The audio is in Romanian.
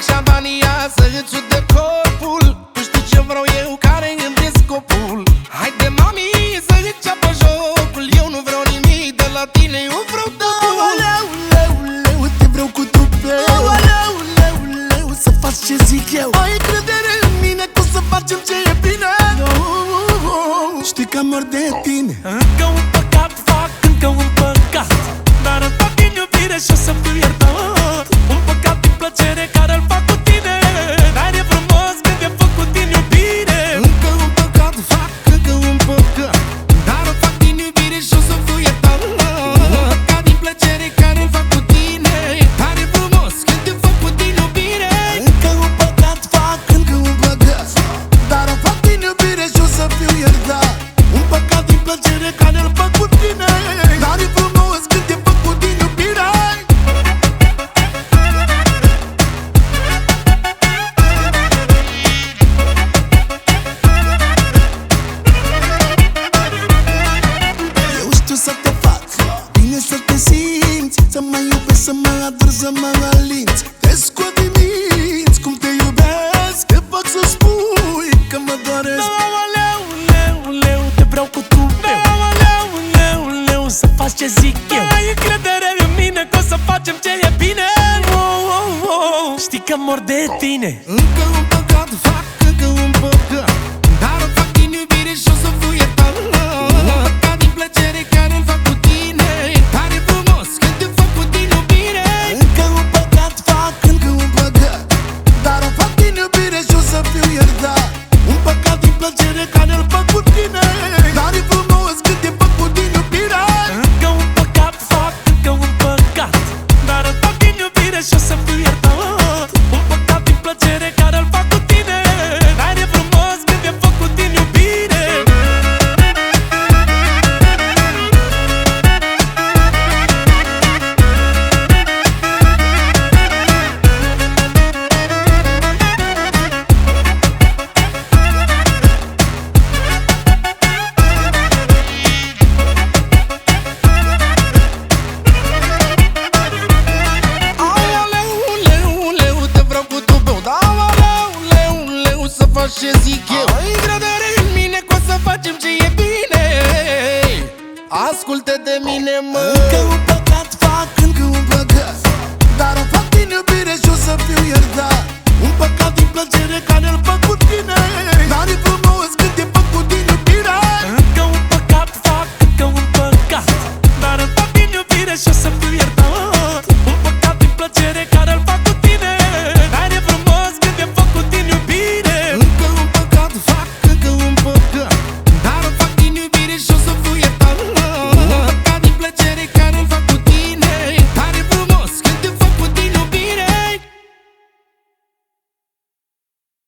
șampania să-ți ude corpul. Tu știi ce vreau eu, care-i îmi scopul. Haide mami să-ți ceapă jocul. Eu nu vreau nimic de la tine, eu vreau totul. Aoleu, te vreau cu trupeu. Aoleu, să faci ce zic eu. Ai credere în mine că o să facem ce e bine. Știi că mor de tine. Încă un păcat fac, încă un păcat, dar îmi fac din iubire și o să fiu iertat. Un păcat din plăcere care îl fac cu tine, dar e frumos când e făcut din iubire. Încă un păcat fac, încă un păcat, dar îl fac din iubire și o să fiu iertat. Un păcat din plăcere care îl fac cu tine, dar e frumos când e făcut din iubire. Încă un păcat fac, încă un păcat, dar îl fac din iubire și o să fiu iertat. Un păcat din plăcere care îl fac cu tine, dar e frumos când e făcut din iubire. Eu știu să te fac bine, să te simți, să mă iubești, să mă adori, să mă alinți. Te scot din minți cum te iubesc, te fac să spui că mă doresc. Aoleu, te vreau cu trupeu. Aoleu, să faci ce zic eu. Ai încredere în mine că o să facem ce e bine. Știi că mor de tine. Încă un păcat fac, încă un păcat, dar îl fac din iubire și o să fiu iertat. Un păcat din plăcere care îl fac cu tine, dar e frumos când e făcut din iubire. Încă un păcat fac, încă un păcat, dar îl fac din iubire și o să fiu iertat. Un păcat din plăcere care îl fac cu tine, dar e frumos când e făcut din iubire. Încă un păcat fac, încă un păcat, dar îl fac din iubire și o să fiu iertat. Un păcat din plăcere care îl fac cu tine, dar e frumos când e făcut din iubire. Aoleu, te vreau cu trupeu, dar aoleu, să faci ce zic eu. Ai încredere în mine că o să facem ce e bine. Ascultă de mine, mă. Încă un păcat fac, încă un păcat, dar îl fac din iubire și o să fiu iertat. Un păcat din plăcere care îl fac cu tine, dar e frumos când e făcut din iubire. Încă un păcat fac, încă un păcat, dar îl fac din iubire și o să